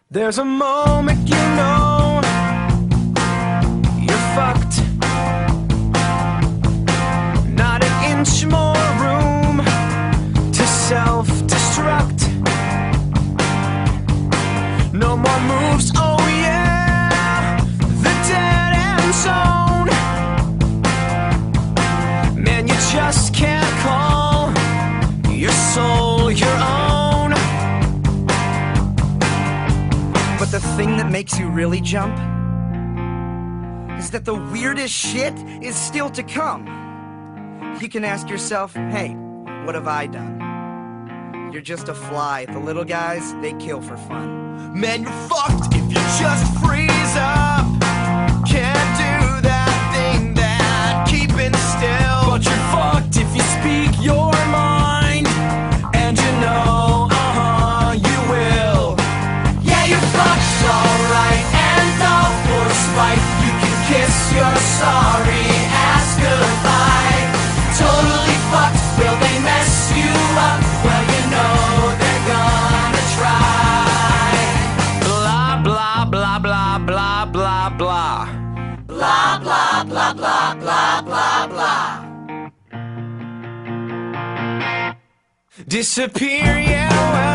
There's a moment you know you're fucked. Not an inch more room to self-destruct. No more moves, oh yeah, the dead end zone. Man, you just can't call your soul your own. But the thing that makes you really jump is that the weirdest shit is still to come. You can ask yourself, hey, what have I done? You're just a fly. The little guys, they kill for fun. Man, you're fucked if you just freeze up. Can't do that thing that keeping still. But you're fucked if you speak your mind. And you know, you will. Yeah, you're fucked, alright, and all for spite. You can kiss your sorry ass goodbye. Totally fucked, will they mess you up? Well, you know they're gonna try. Blah, blah, blah, blah, blah, blah, blah. Blah, blah, blah, blah, blah, blah, blah. Disappear, yeah, well.